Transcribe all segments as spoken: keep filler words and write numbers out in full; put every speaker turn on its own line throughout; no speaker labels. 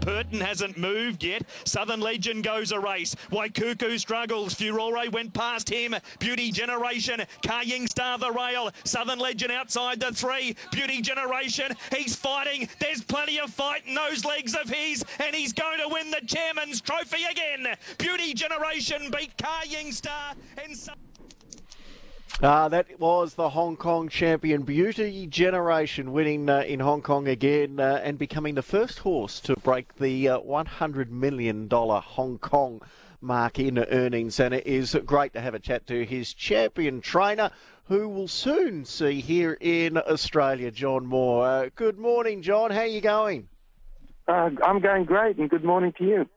Purton hasn't moved yet. Southern Legend goes a race. Waikuku struggles. Furore went past him. Beauty Generation. Kaying Star the rail. Southern Legend outside the three. Beauty Generation. He's fighting. There's plenty of fight in those legs of his, and he's going to win the Chairman's Trophy again. Beauty Generation beat Kaying Star and.
Uh, that was the Hong Kong champion Beauty Generation winning uh, in Hong Kong again uh, and becoming the first horse to break the uh, one hundred million dollars Hong Kong mark in earnings. And it is great to have a chat to his champion trainer, who will soon see here in Australia, John Moore. Uh, good morning, John. How are you going?
Uh, I'm going great, and good morning to you.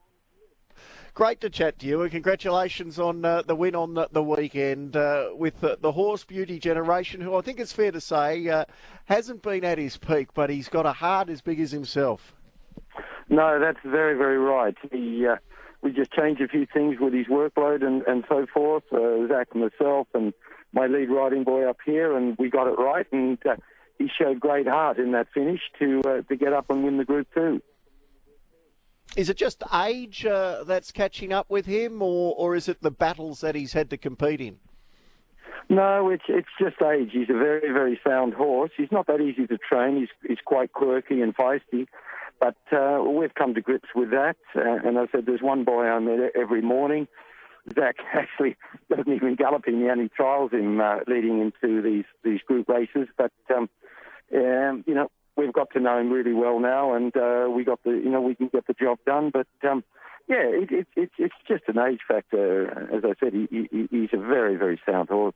Great to chat to you, and congratulations on uh, the win on the, the weekend uh, with uh, the horse Beauty Generation, who I think it's fair to say uh, hasn't been at his peak, but he's got a heart as big as himself.
No, that's very, very right. He, uh, we just changed a few things with his workload and, and so forth, uh, Zach and myself and my lead riding boy up here, and we got it right, and uh, he showed great heart in that finish to, uh, to get up and win the Group two.
Is it just age uh, that's catching up with him, or, or is it the battles that he's had to compete in?
No, it's it's just age. He's a very, very sound horse. He's not that easy to train. He's he's quite quirky and feisty, but uh, we've come to grips with that. Uh, and I said, there's one boy I met every morning. Zach actually doesn't even gallop him. He only trials him uh, leading into these, these group races. But, um, um, you know, we've got to know him really well now, and uh, we got the, you know, we can get the job done. But um, yeah, it, it, it, it's just an age factor. As I said, he, he, he's a very, very sound horse.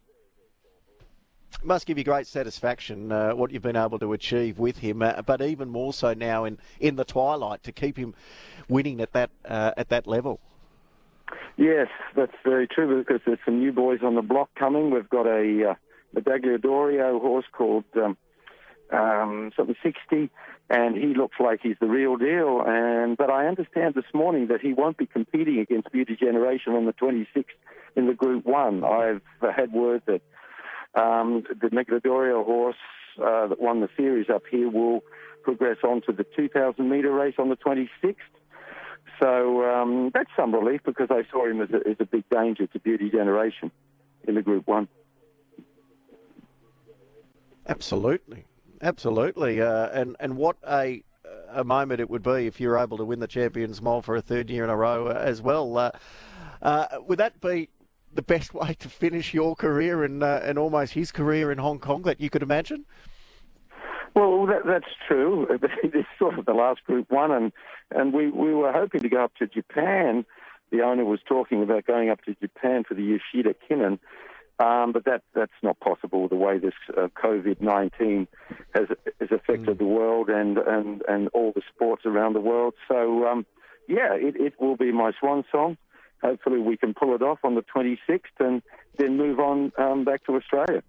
It must give you great satisfaction uh, what you've been able to achieve with him, uh, but even more so now in, in the twilight to keep him winning at that uh, at that level.
Yes, that's very true, because there's some new boys on the block coming. We've got a uh, Medaglia Dorio horse called. Um, Um, something sixty, and he looks like he's the real deal. And but I understand this morning that he won't be competing against Beauty Generation on the twenty-sixth in the Group One. I've had word that um, the Megalodoro horse uh, that won the series up here will progress on to the two thousand metre race on the twenty-sixth. So um, that's some relief, because I saw him as a, as a big danger to Beauty Generation in the Group One.
Absolutely. Absolutely, uh, and and what a a moment it would be if you were able to win the Champions Mole for a third year in a row uh, as well. Uh, uh, would that be the best way to finish your career and uh, and almost his career in Hong Kong that you could imagine?
Well, that, that's true. This is sort of the last Group One, and and we, we were hoping to go up to Japan. The owner was talking about going up to Japan for the Yoshida Kinnan. Um, but that that's not possible, the way this uh, COVID nineteen has has affected mm. the world and, and, and all the sports around the world. So, um, yeah, it, it will be my swan song. Hopefully we can pull it off on the twenty-sixth and then move on um, back to Australia.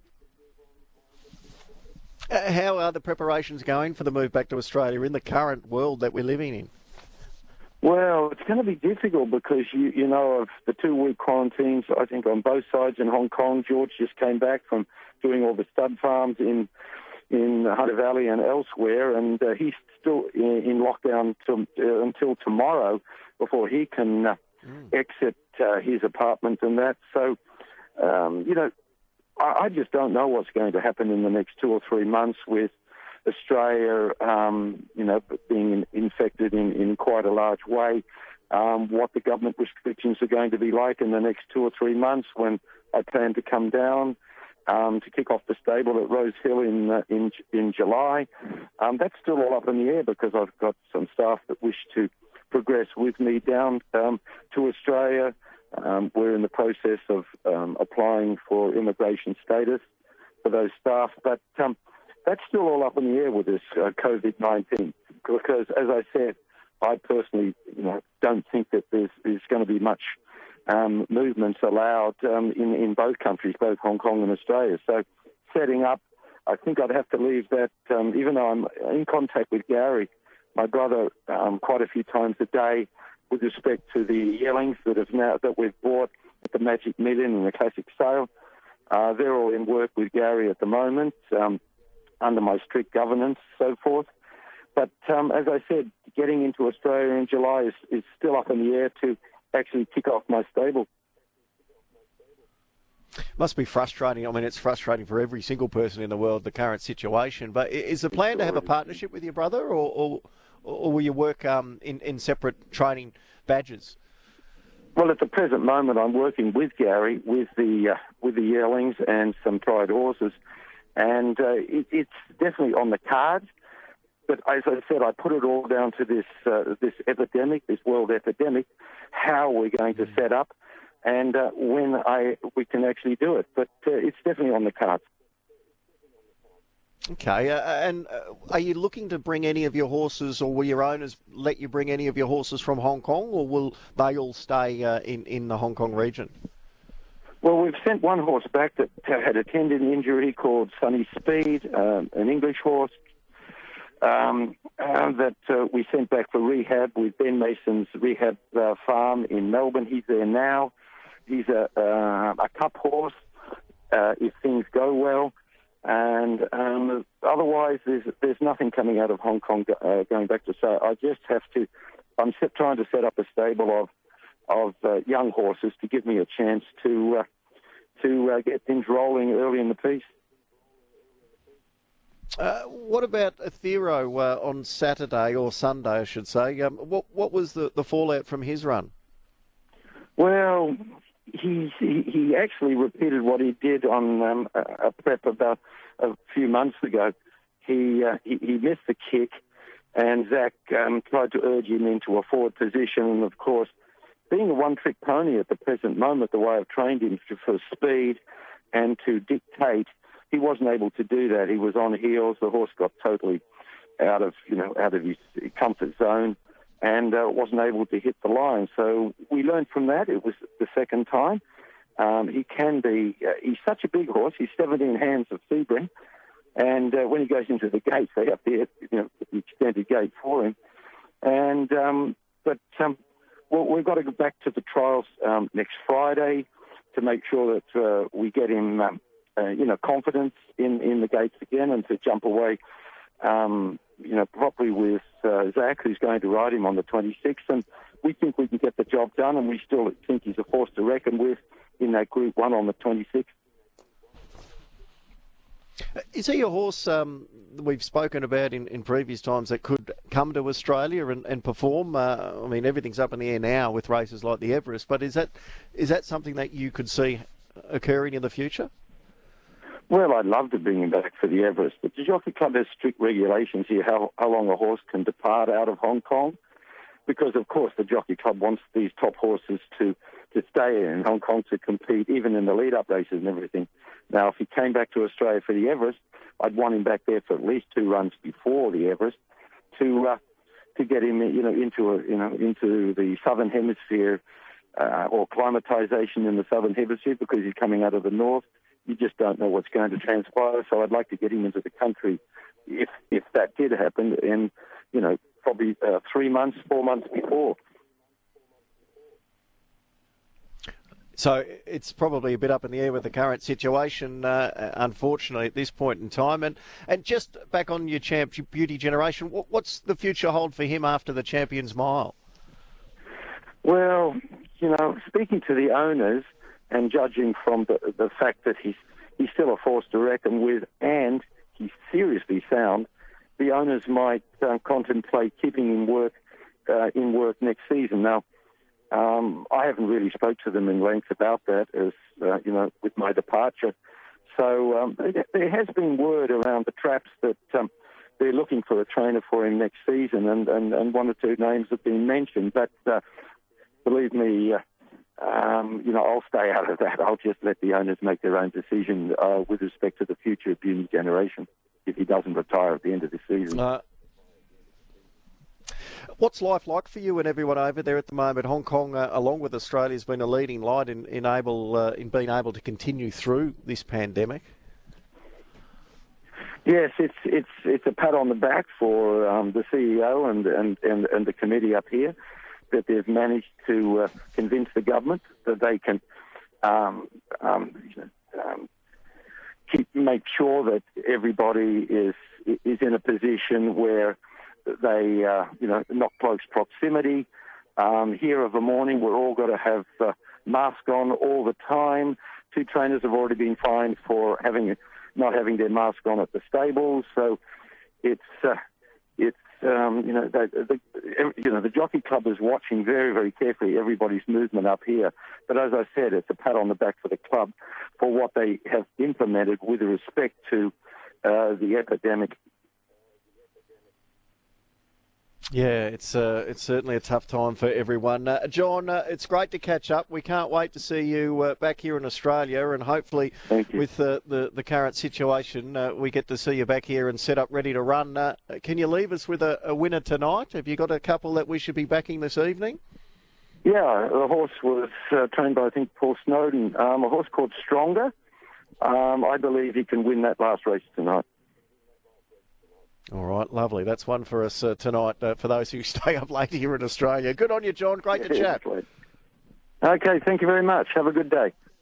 Uh, how are the preparations going for the move back to Australia in the current world that we're living in?
Well, it's going to be difficult because, you you know, of the two-week quarantines, I think, on both sides in Hong Kong. George just came back from doing all the stud farms in in Hunter Valley and elsewhere, and uh, he's still in, in lockdown to, uh, until tomorrow before he can uh, mm. exit uh, his apartment and that. So, um, you know, I, I just don't know what's going to happen in the next two or three months with Australia, um, you know, being infected in, in quite a large way, um, what the government restrictions are going to be like in the next two or three months when I plan to come down um, to kick off the stable at Rose Hill in uh, in, in July. Um, that's still all up in the air because I've got some staff that wish to progress with me down um, to Australia. Um, we're in the process of um, applying for immigration status for those staff, but um, that's still all up in the air with this uh, COVID nineteen, because, as I said, I personally, you know, don't think that there's, there's going to be much um, movements allowed um, in, in both countries, both Hong Kong and Australia. So setting up, I think I'd have to leave that, um, even though I'm in contact with Gary, my brother, um, quite a few times a day with respect to the yearlings that have now that we've bought at the Magic Million and the Classic Sale. Uh, they're all in work with Gary at the moment. Um, under my strict governance, so forth. But um, as I said, getting into Australia in July is, is still up in the air to actually kick off my stable.
Must be frustrating. I mean, it's frustrating for every single person in the world, the current situation. But is the plan to have a partnership with your brother, or or, or will you work um, in, in separate training badges?
Well, at the present moment, I'm working with Gary, with the uh, with the yearlings and some tried horses, and uh, it, it's definitely on the cards. But as I said, I put it all down to this uh, this epidemic, this world epidemic, how we're going to set up, and uh, when I we can actually do it. But uh, it's definitely on the cards.
Okay, uh, and uh, are you looking to bring any of your horses, or will your owners let you bring any of your horses from Hong Kong, or will they all stay uh, in, in the Hong Kong region?
Well, we've sent one horse back that had a tendon injury called Sunny Speed, um, an English horse, um, uh, that uh, we sent back for rehab with Ben Mason's rehab uh, farm in Melbourne. He's there now. He's a, uh, a cup horse, uh, if things go well. And um, otherwise, there's there's nothing coming out of Hong Kong uh, going back to so I just have to. I'm set, trying to set up a stable of of uh, young horses to give me a chance to uh, to uh, get things rolling early in the piece.
Uh, what about Athero uh, on Saturday or Sunday, I should say? Um, what what was the, the fallout from his run?
Well, he he, he actually repeated what he did on um, a, a prep about a few months ago. He uh, he, he missed the kick, and Zach um, tried to urge him into a forward position. And of course, being a one-trick pony at the present moment, the way I've trained him to, for speed and to dictate, he wasn't able to do that. He was on heels. The horse got totally out of you know out of his comfort zone, and uh, wasn't able to hit the line. So we learned from that. It was the second time. Um, he can be, uh, he's such a big horse. He's seventeen hands of Sebring. And uh, when he goes into the gates, they have the, you know, the extended gate for him. And, um, but um, well, we've got to go back to the trials um, next Friday to make sure that uh, we get him, um, uh, you know, confidence in, in the gates again, and to jump away, um, you know, properly with uh, Zach, who's going to ride him on the twenty-sixth. And we think we can get the job done, and we still think he's a force to reckon with in that Group One on the twenty-sixth.
Is he a horse um, we've spoken about in, in previous times that could come to Australia and, and perform? Uh, I mean, everything's up in the air now with races like the Everest, but is that is that something that you could see occurring in the future?
Well, I'd love to bring him back for the Everest, but the Jockey Club has strict regulations here how, how long a horse can depart out of Hong Kong, because, of course, the Jockey Club wants these top horses to, to stay in Hong Kong to compete, even in the lead-up races and everything. Now, if he came back to Australia for the Everest, I'd want him back there for at least two runs before the Everest to uh, to get him, you know, into a, you know into the Southern Hemisphere uh, or climatization in the Southern Hemisphere, because he's coming out of the north. You just don't know what's going to transpire. So I'd like to get him into the country, if if that did happen, in you know probably uh, three months, four months before.
So it's probably a bit up in the air with the current situation, uh, unfortunately, at this point in time. And and just back on your Champ Beauty Generation, what, what's the future hold for him after the Champions Mile?
Well, you know, speaking to the owners and judging from the, the fact that he's he's still a force to reckon with, and he's seriously sound, the owners might uh, contemplate keeping him work uh, in work next season. Now, Um, I haven't really spoke to them in length about that, as uh, you know, with my departure. So um, there has been word around the traps that um, they're looking for a trainer for him next season, and, and, and one or two names have been mentioned. But uh, believe me, uh, um, you know, I'll stay out of that. I'll just let the owners make their own decision uh, with respect to the future of Beauty Generation if he doesn't retire at the end of the season.
Uh What's life like for you and everyone over there at the moment? Hong Kong, uh, along with Australia, has been a leading light in in, able, uh, in being able to continue through this pandemic.
Yes, it's it's it's a pat on the back for um, the C E O and, and, and, and the committee up here, that they've managed to uh, convince the government that they can um, um, um, keep make sure that everybody is is in a position where they, uh, you know, not close proximity. Um, here of a morning, we're all got to have uh, masks on all the time. Two trainers have already been fined for having not having their mask on at the stables. So it's uh, it's um, you know the, the you know the Jockey Club is watching very very carefully everybody's movement up here. But as I said, it's a pat on the back for the club for what they have implemented with respect to uh, the epidemic.
Yeah, it's uh, it's certainly a tough time for everyone. Uh, John, uh, it's great to catch up. We can't wait to see you uh, back here in Australia, and hopefully with uh, the, the current situation, uh, we get to see you back here and set up ready to run. Uh, can you leave us with a, a winner tonight? Have you got a couple that we should be backing this evening?
Yeah, the horse was uh, trained by, I think, Paul Snowden. Um, a horse called Stronger. Um, I believe he can win that last race tonight.
All right, lovely. That's one for us uh, tonight uh, for those who stay up late here in Australia. Good on you, John. Great to chat.
Okay, thank you very much. Have a good day.